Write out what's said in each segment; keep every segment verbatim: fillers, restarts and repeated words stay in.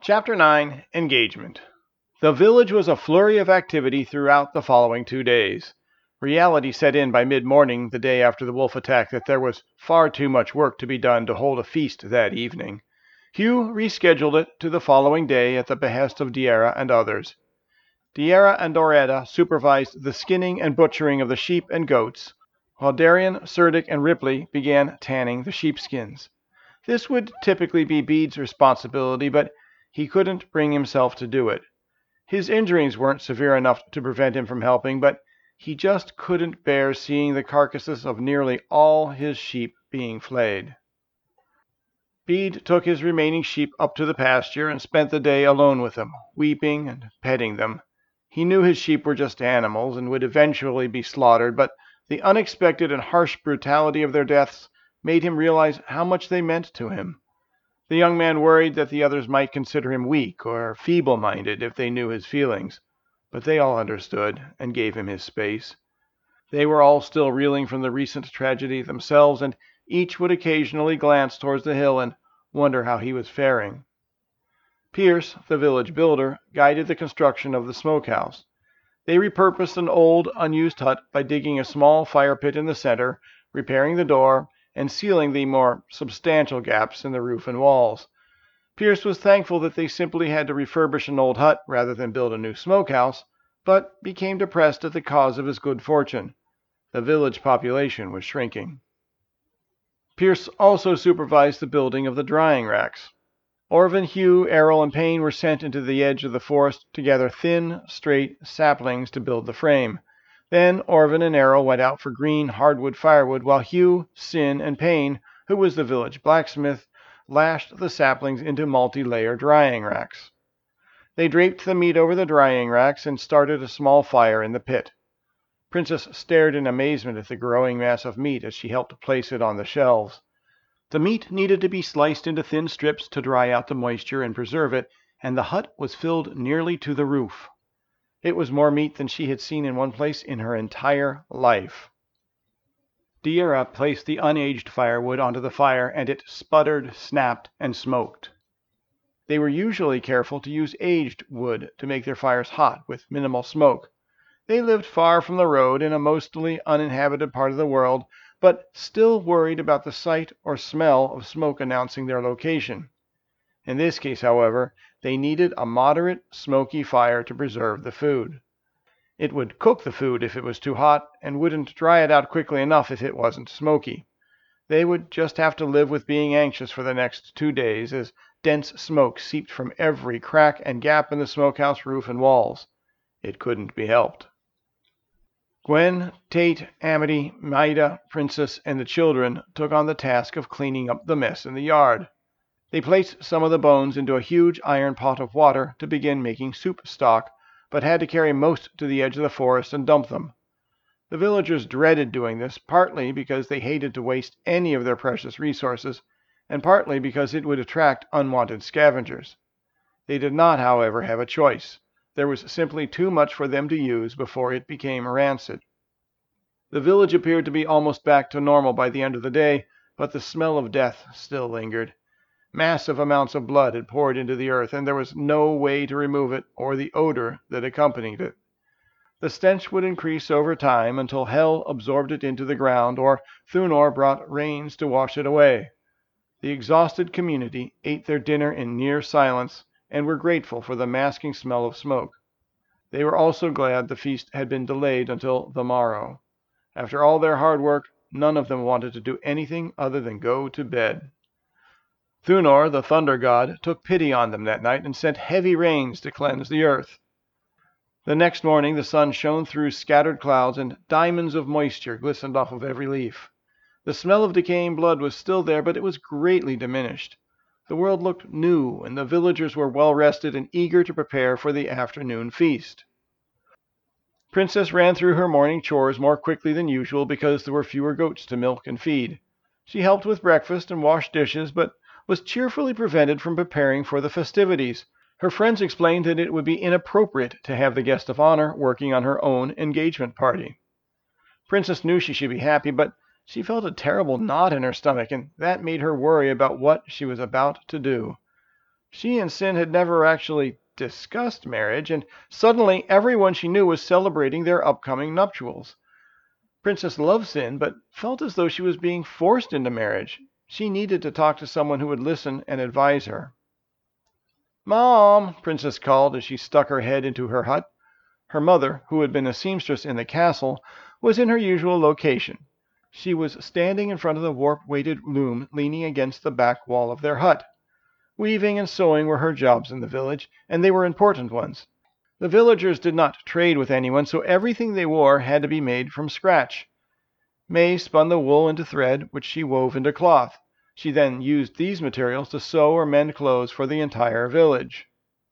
Chapter nine. Engagement. The village was a flurry of activity throughout the following two days. Reality set in by mid-morning the day after the wolf attack that there was far too much work to be done to hold a feast that evening. Hugh rescheduled it to the following day at the behest of Diarra and others. Diarra and Doretta supervised the skinning and butchering of the sheep and goats, while Darian, Cerdic, and Ripley began tanning the sheepskins. This would typically be Bede's responsibility, but he couldn't bring himself to do it. His injuries weren't severe enough to prevent him from helping, but he just couldn't bear seeing the carcasses of nearly all his sheep being flayed. Bede took his remaining sheep up to the pasture and spent the day alone with them, weeping and petting them. He knew his sheep were just animals and would eventually be slaughtered, but the unexpected and harsh brutality of their deaths made him realize how much they meant to him. The young man worried that the others might consider him weak or feeble-minded if they knew his feelings, but they all understood and gave him his space. They were all still reeling from the recent tragedy themselves, and each would occasionally glance towards the hill and wonder how he was faring. Pierce, the village builder, guided the construction of the smokehouse. They repurposed an old, unused hut by digging a small fire pit in the center, repairing the door, and sealing the more substantial gaps in the roof and walls. Pierce was thankful that they simply had to refurbish an old hut rather than build a new smokehouse, but became depressed at the cause of his good fortune. The village population was shrinking. Pierce also supervised the building of the drying racks. Orvin, Hugh, Errol, and Payne were sent into the edge of the forest to gather thin, straight saplings to build the frame. Then Orvin and Errol went out for green hardwood firewood, while Hugh, Sin, and Payne, who was the village blacksmith, lashed the saplings into multi-layer drying racks. They draped the meat over the drying racks and started a small fire in the pit. Princess stared in amazement at the growing mass of meat as she helped place it on the shelves. The meat needed to be sliced into thin strips to dry out the moisture and preserve it, and the hut was filled nearly to the roof. It was more meat than she had seen in one place in her entire life. Diarra placed the unaged firewood onto the fire, and it sputtered, snapped, and smoked. They were usually careful to use aged wood to make their fires hot with minimal smoke. They lived far from the road in a mostly uninhabited part of the world, but still worried about the sight or smell of smoke announcing their location. In this case, however, they needed a moderate, smoky fire to preserve the food. It would cook the food if it was too hot, and wouldn't dry it out quickly enough if it wasn't smoky. They would just have to live with being anxious for the next two days, as dense smoke seeped from every crack and gap in the smokehouse roof and walls. It couldn't be helped. Gwen, Tate, Amity, Maida, Princess, and the children took on the task of cleaning up the mess in the yard. They placed some of the bones into a huge iron pot of water to begin making soup stock, but had to carry most to the edge of the forest and dump them. The villagers dreaded doing this, partly because they hated to waste any of their precious resources, and partly because it would attract unwanted scavengers. They did not, however, have a choice. There was simply too much for them to use before it became rancid. The village appeared to be almost back to normal by the end of the day, but the smell of death still lingered. Massive amounts of blood had poured into the earth, and there was no way to remove it or the odor that accompanied it. The stench would increase over time until hell absorbed it into the ground, or Thunor brought rains to wash it away. The exhausted community ate their dinner in near silence and were grateful for the masking smell of smoke. They were also glad the feast had been delayed until the morrow. After all their hard work, none of them wanted to do anything other than go to bed. Thunor, the thunder god, took pity on them that night and sent heavy rains to cleanse the earth. The next morning the sun shone through scattered clouds, and diamonds of moisture glistened off of every leaf. The smell of decaying blood was still there, but it was greatly diminished. The world looked new, and the villagers were well rested and eager to prepare for the afternoon feast. Princess ran through her morning chores more quickly than usual because there were fewer goats to milk and feed. She helped with breakfast and washed dishes, but was cheerfully prevented from preparing for the festivities. Her friends explained that it would be inappropriate to have the guest of honor working on her own engagement party. Princess knew she should be happy, but she felt a terrible knot in her stomach, and that made her worry about what she was about to do. She and Sin had never actually discussed marriage, and suddenly everyone she knew was celebrating their upcoming nuptials. Princess loved Sin, but felt as though she was being forced into marriage. She needed to talk to someone who would listen and advise her. "Mom!" Princess called as she stuck her head into her hut. Her mother, who had been a seamstress in the castle, was in her usual location. She was standing in front of the warp-weighted loom leaning against the back wall of their hut. Weaving and sewing were her jobs in the village, and they were important ones. The villagers did not trade with anyone, so everything they wore had to be made from scratch. May spun the wool into thread, which she wove into cloth. She then used these materials to sew or mend clothes for the entire village.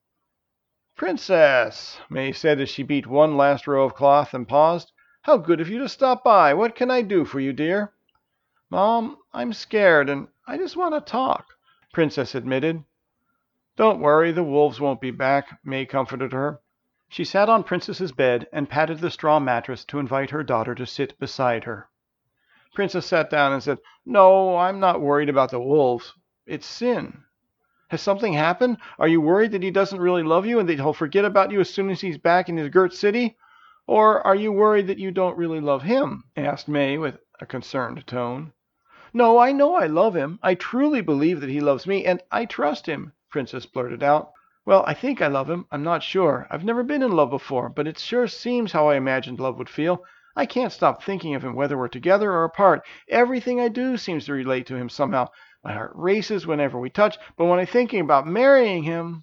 "Princess," May said as she beat one last row of cloth and paused, "how good of you to stop by. What can I do for you, dear?" "Mom, I'm scared, and I just want to talk," Princess admitted. "Don't worry, the wolves won't be back," May comforted her. She sat on Princess's bed and patted the straw mattress to invite her daughter to sit beside her. Princess sat down and said, "No, I'm not worried about the wolves. It's Sin. Has something happened? Are you worried that he doesn't really love you and that he'll forget about you as soon as he's back in his girt city? Or are you worried that you don't really love him?" asked May with a concerned tone. "No, I know I love him. I truly believe that he loves me, and I trust him," Princess blurted out. "Well, I think I love him. I'm not sure. I've never been in love before, but it sure seems how I imagined love would feel. I can't stop thinking of him whether we're together or apart. Everything I do seems to relate to him somehow. My heart races whenever we touch, but when I'm thinking about marrying him—"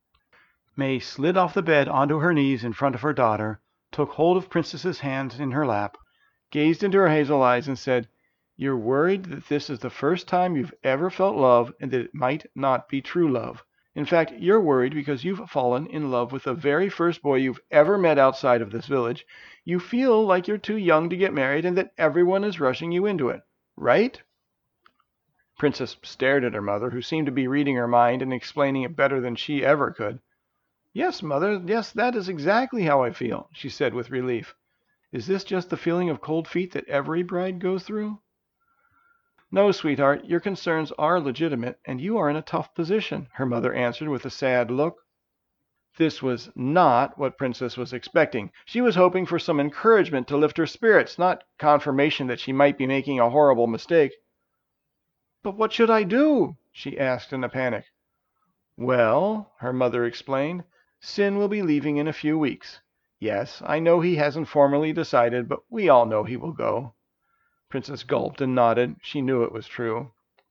May slid off the bed onto her knees in front of her daughter, took hold of Princess's hands in her lap, gazed into her hazel eyes, and said, "You're worried that this is the first time you've ever felt love and that it might not be true love. In fact, you're worried because you've fallen in love with the very first boy you've ever met outside of this village. You feel like you're too young to get married and that everyone is rushing you into it. Right?" Princess stared at her mother, who seemed to be reading her mind and explaining it better than she ever could. "Yes, Mother, yes, that is exactly how I feel," she said with relief. "Is this just the feeling of cold feet that every bride goes through?" "No, sweetheart, your concerns are legitimate, and you are in a tough position," her mother answered with a sad look. This was not what Princess was expecting. She was hoping for some encouragement to lift her spirits, not confirmation that she might be making a horrible mistake. "But what should I do?" she asked in a panic. "Well," her mother explained, "Sin will be leaving in a few weeks. Yes, I know he hasn't formally decided, but we all know he will go." Princess gulped and nodded. She knew it was true.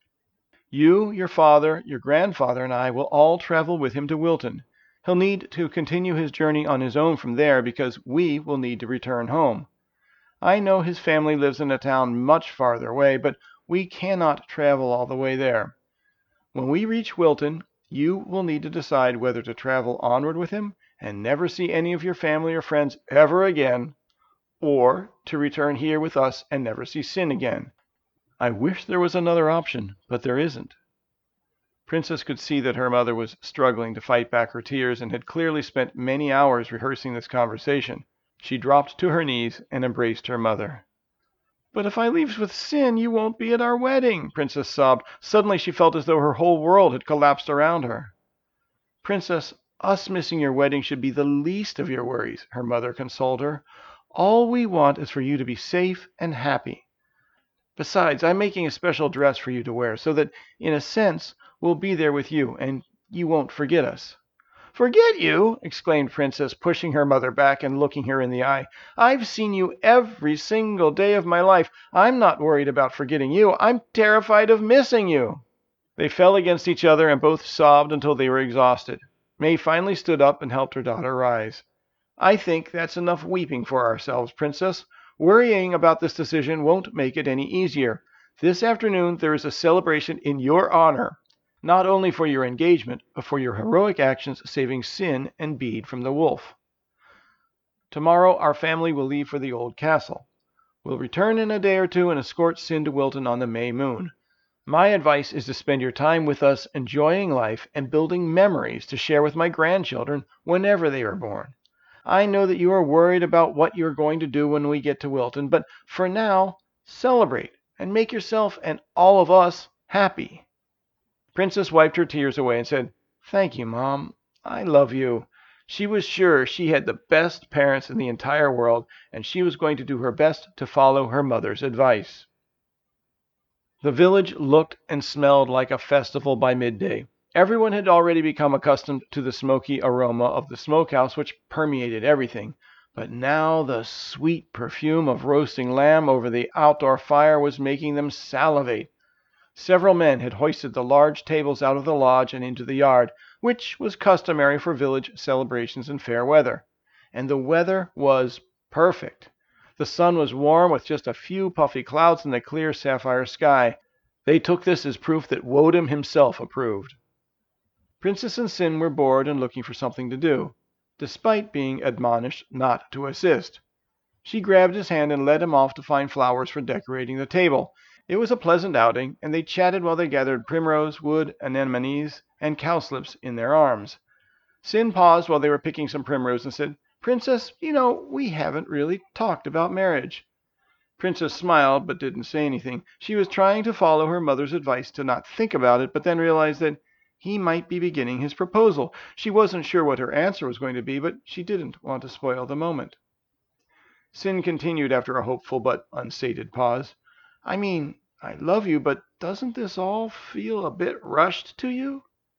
"You, your father, your grandfather, and I will all travel with him to Wilton. He'll need to continue his journey on his own from there because we will need to return home. I know his family lives in a town much farther away, but we cannot travel all the way there. When we reach Wilton, you will need to decide whether to travel onward with him and never see any of your family or friends ever again, or to return here with us and never see Sin again. I wish there was another option, but there isn't." Princess could see that her mother was struggling to fight back her tears and had clearly spent many hours rehearsing this conversation. She dropped to her knees and embraced her mother. "But if I leave with Sin, you won't be at our wedding," Princess sobbed. Suddenly she felt as though her whole world had collapsed around her. "Princess, us missing your wedding should be the least of your worries," her mother consoled her. "All we want is for you to be safe and happy. Besides, I'm making a special dress for you to wear, so that, in a sense, we'll be there with you, and you won't forget us." "Forget you!" exclaimed Princess, pushing her mother back and looking her in the eye. "I've seen you every single day of my life. I'm not worried about forgetting you. I'm terrified of missing you." They fell against each other and both sobbed until they were exhausted. May finally stood up and helped her daughter rise. "I think that's enough weeping for ourselves, Princess. Worrying about this decision won't make it any easier. This afternoon there is a celebration in your honor, not only for your engagement, but for your heroic actions saving Sin and Bede from the wolf. Tomorrow our family will leave for the old castle. We'll return in a day or two and escort Sin to Wilton on the May moon. My advice is to spend your time with us enjoying life and building memories to share with my grandchildren whenever they are born. I know that you are worried about what you are going to do when we get to Wilton, but for now, celebrate and make yourself and all of us happy." Princess wiped her tears away and said, Thank you, Mom. I love you." She was sure she had the best parents in the entire world, and she was going to do her best to follow her mother's advice. The village looked and smelled like a festival by midday. Everyone had already become accustomed to the smoky aroma of the smokehouse, which permeated everything, but now the sweet perfume of roasting lamb over the outdoor fire was making them salivate. Several men had hoisted the large tables out of the lodge and into the yard, which was customary for village celebrations in fair weather. And the weather was perfect. The sun was warm with just a few puffy clouds in the clear sapphire sky. They took this as proof that Woden himself approved. Princess and Sin were bored and looking for something to do, despite being admonished not to assist. She grabbed his hand and led him off to find flowers for decorating the table. It was a pleasant outing, and they chatted while they gathered primrose, wood, anemones, and cowslips in their arms. Sin paused while they were picking some primrose and said, "Princess, you know, we haven't really talked about marriage." Princess smiled but didn't say anything. She was trying to follow her mother's advice to not think about it, but then realized that he might be beginning his proposal. She wasn't sure what her answer was going to be, but she didn't want to spoil the moment. Sin continued after a hopeful but unsated pause. "I mean, I love you, but doesn't this all feel a bit rushed to you?"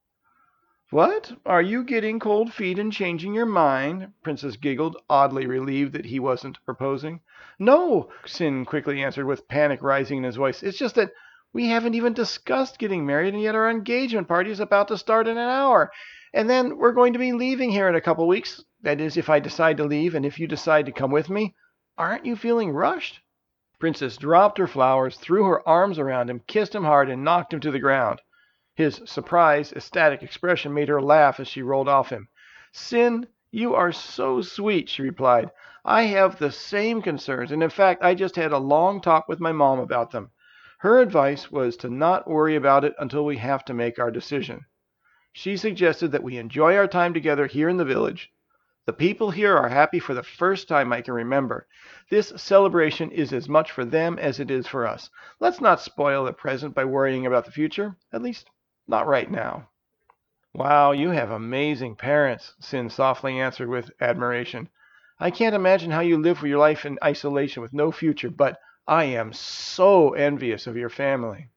"What? Are you getting cold feet and changing your mind?" Princess giggled, oddly relieved that he wasn't proposing. "No," Sin quickly answered, with panic rising in his voice. "It's just that we haven't even discussed getting married, and yet our engagement party is about to start in an hour. And then we're going to be leaving here in a couple weeks. That is, if I decide to leave, and if you decide to come with me. Aren't you feeling rushed?" Princess dropped her flowers, threw her arms around him, kissed him hard, and knocked him to the ground. His surprised, ecstatic expression made her laugh as she rolled off him. "Sin, you are so sweet," she replied. "I have the same concerns, and in fact, I just had a long talk with my mom about them. Her advice was to not worry about it until we have to make our decision. She suggested that we enjoy our time together here in the village. The people here are happy for the first time I can remember. This celebration is as much for them as it is for us. Let's not spoil the present by worrying about the future, at least not right now." "Wow, you have amazing parents," Sin softly answered with admiration. "I can't imagine how you live your life in isolation with no future, but I am so envious of your family."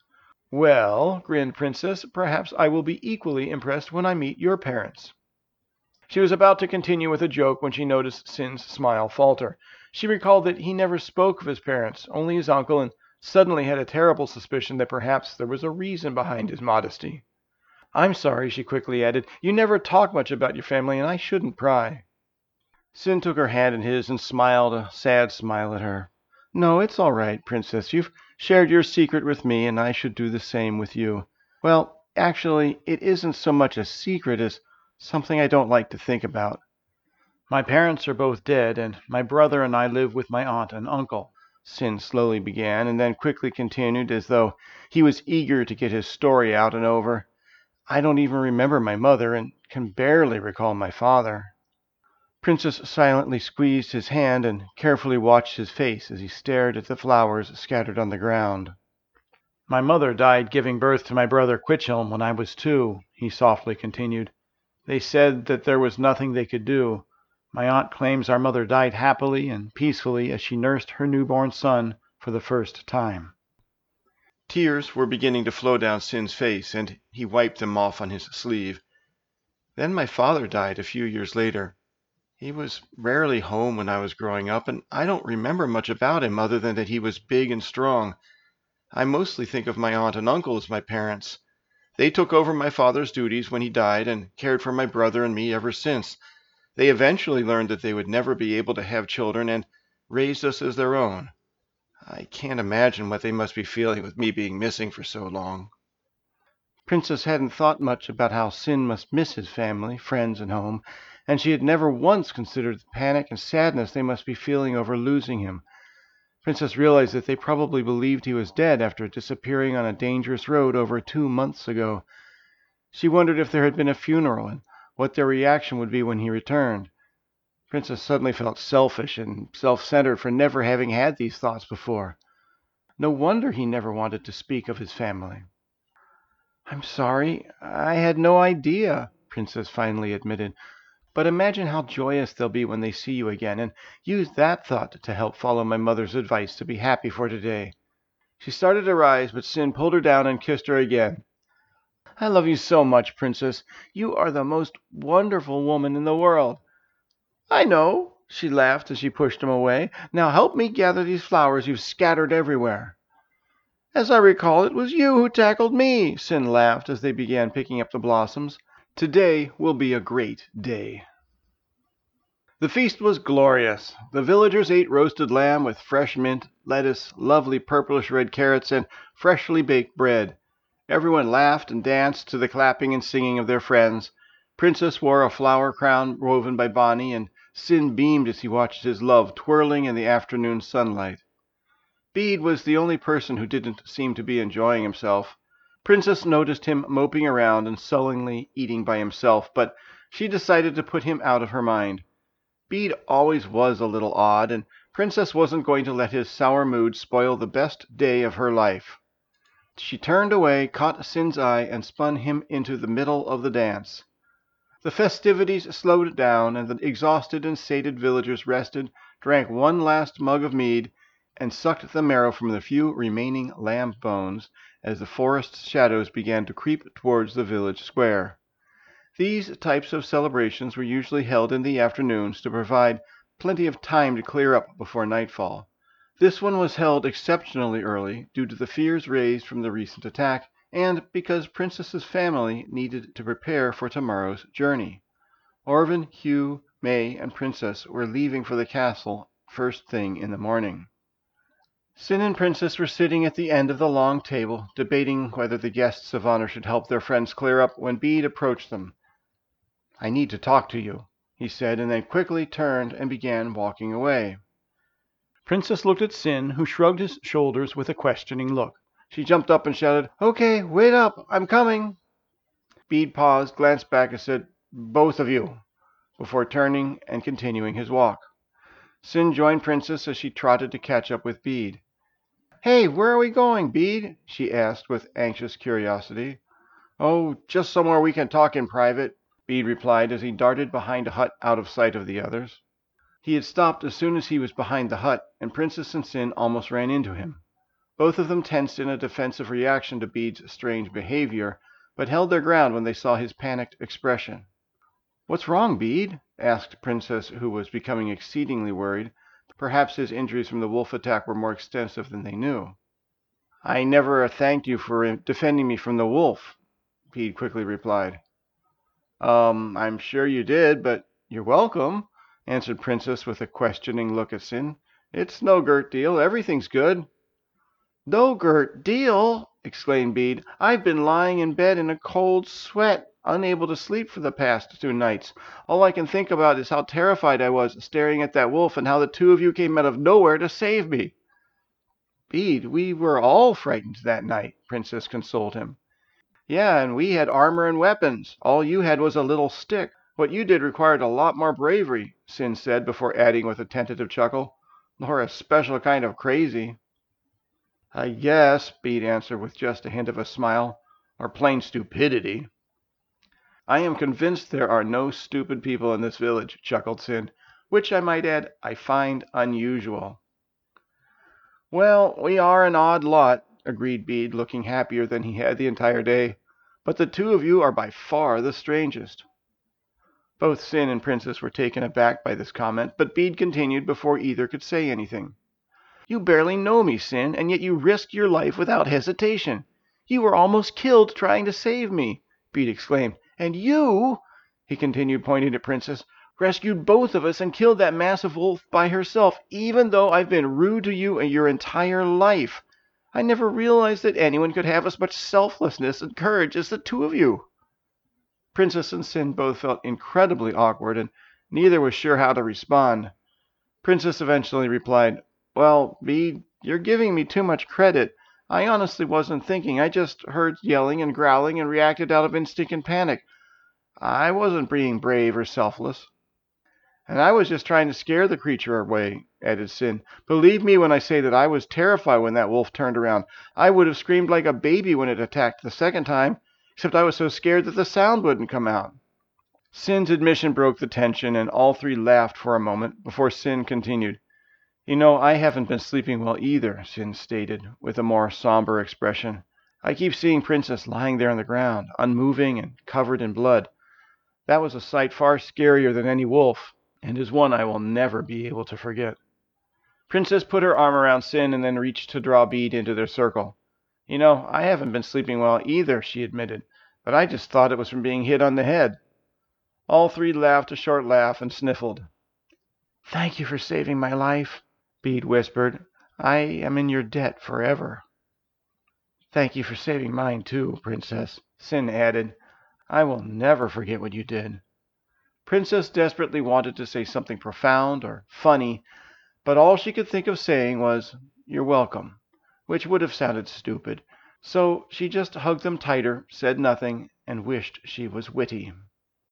"Well," grinned Princess, "perhaps I will be equally impressed when I meet your parents." She was about to continue with a joke when she noticed Sin's smile falter. She recalled that he never spoke of his parents, only his uncle, and suddenly had a terrible suspicion that perhaps there was a reason behind his modesty. "I'm sorry," she quickly added. "You never talk much about your family, and I shouldn't pry." Sin took her hand in his and smiled a sad smile at her. "No, it's all right, Princess. You've shared your secret with me, and I should do the same with you. Well, actually, it isn't so much a secret as something I don't like to think about. My parents are both dead, and my brother and I live with my aunt and uncle," Sin slowly began, and then quickly continued as though he was eager to get his story out and over. "I don't even remember my mother, and can barely recall my father." Princess silently squeezed his hand and carefully watched his face as he stared at the flowers scattered on the ground. "My mother died giving birth to my brother Quichelm when I was two," he softly continued. "They said that there was nothing they could do. My aunt claims our mother died happily and peacefully as she nursed her newborn son for the first time." Tears were beginning to flow down Sin's face, and he wiped them off on his sleeve. "Then my father died a few years later. He was rarely home when I was growing up, and I don't remember much about him other than that he was big and strong. I mostly think of my aunt and uncle as my parents. They took over my father's duties when he died and cared for my brother and me ever since. They eventually learned that they would never be able to have children and raised us as their own. I can't imagine what they must be feeling with me being missing for so long." Princess hadn't thought much about how Sin must miss his family, friends, and home, and she had never once considered the panic and sadness they must be feeling over losing him. Princess realized that they probably believed he was dead after disappearing on a dangerous road over two months ago. She wondered if there had been a funeral and what their reaction would be when he returned. Princess suddenly felt selfish and self-centered for never having had these thoughts before. No wonder he never wanted to speak of his family. I'm sorry, I had no idea, Princess finally admitted. But imagine how joyous they'll be when they see you again, and use that thought to help follow my mother's advice to be happy for today. She started to rise, but Sin pulled her down and kissed her again. I love you so much, Princess. You are the most wonderful woman in the world. I know, she laughed as she pushed him away. Now help me gather these flowers you've scattered everywhere. As I recall, it was you who tackled me, Sin laughed as they began picking up the blossoms. Today will be a great day. The feast was glorious. The villagers ate roasted lamb with fresh mint, lettuce, lovely purplish red carrots, and freshly baked bread. Everyone laughed and danced to the clapping and singing of their friends. Princess wore a flower crown woven by Bonnie, and Sin beamed as he watched his love twirling in the afternoon sunlight. Bede was the only person who didn't seem to be enjoying himself. Princess noticed him moping around and sullenly eating by himself, but she decided to put him out of her mind. Bede always was a little odd, and Princess wasn't going to let his sour mood spoil the best day of her life. She turned away, caught Sin's eye, and spun him into the middle of the dance. The festivities slowed down, and the exhausted and sated villagers rested, drank one last mug of mead, and sucked the marrow from the few remaining lamb bones as the forest shadows began to creep towards the village square. These types of celebrations were usually held in the afternoons to provide plenty of time to clear up before nightfall. This one was held exceptionally early due to the fears raised from the recent attack and because Princess's family needed to prepare for tomorrow's journey. Orvin, Hugh, May, and Princess were leaving for the castle first thing in the morning. Sin and Princess were sitting at the end of the long table, debating whether the guests of honor should help their friends clear up when Bede approached them. I need to talk to you, he said, and then quickly turned and began walking away. Princess looked at Sin, who shrugged his shoulders with a questioning look. She jumped up and shouted, Okay, wait up, I'm coming. Bede paused, glanced back, and said, Both of you, before turning and continuing his walk. Sin joined Princess as she trotted to catch up with Bede. Hey, where are we going, Bede? She asked with anxious curiosity. Oh, just somewhere we can talk in private, Bede replied as he darted behind a hut out of sight of the others. He had stopped as soon as he was behind the hut, and Princess and Sin almost ran into him. Both of them tensed in a defensive reaction to Bede's strange behavior, but held their ground when they saw his panicked expression. What's wrong, Bede? Asked Princess, who was becoming exceedingly worried. Perhaps his injuries from the wolf attack were more extensive than they knew. I never thanked you for defending me from the wolf, Bede quickly replied. Um, I'm sure you did, but you're welcome, answered Princess with a questioning look at Sin. It's no gert deal. Everything's good. No gert deal, exclaimed Bede. I've been lying in bed in a cold sweat, unable to sleep for the past two nights. All I can think about is how terrified I was staring at that wolf and how the two of you came out of nowhere to save me. Bede, we were all frightened that night, Princess consoled him. Yeah, and we had armor and weapons. All you had was a little stick. What you did required a lot more bravery, Sin said before adding with a tentative chuckle, or a special kind of crazy. I guess, Bede answered with just a hint of a smile, or plain stupidity. I am convinced there are no stupid people in this village, chuckled Sin, which I might add I find unusual. Well, we are an odd lot, agreed Bede, looking happier than he had the entire day. But the two of you are by far the strangest. Both Sin and Princess were taken aback by this comment, but Bede continued before either could say anything. You barely know me, Sin, and yet you risked your life without hesitation. You were almost killed trying to save me, Bede exclaimed. And you, he continued, pointing at Princess, rescued both of us and killed that massive wolf by herself, even though I've been rude to you your entire life. I never realized that anyone could have as much selflessness and courage as the two of you. Princess and Sin both felt incredibly awkward, and neither was sure how to respond. Princess eventually replied, Well, Bede, you're giving me too much credit. I honestly wasn't thinking. I just heard yelling and growling and reacted out of instinct and panic. I wasn't being brave or selfless. And I was just trying to scare the creature away, added Sin. Believe me when I say that I was terrified when that wolf turned around. I would have screamed like a baby when it attacked the second time. except I was so scared that the sound wouldn't come out." Sin's admission broke the tension, and all three laughed for a moment before Sin continued. "You know, I haven't been sleeping well either," Sin stated, with a more somber expression. "I keep seeing Princess lying there on the ground, unmoving and covered in blood. That was a sight far scarier than any wolf, and is one I will never be able to forget." Princess put her arm around Sin and then reached to draw Bede into their circle. "You know, I haven't been sleeping well either," she admitted, "but I just thought it was from being hit on the head." All three laughed a short laugh and sniffled. "Thank you for saving my life," Bede whispered. "I am in your debt forever." "Thank you for saving mine, too, Princess," Sin added. "I will never forget what you did." Princess desperately wanted to say something profound or funny, but all she could think of saying was, "You're welcome," which would have sounded stupid. So she just hugged them tighter, said nothing, and wished she was witty.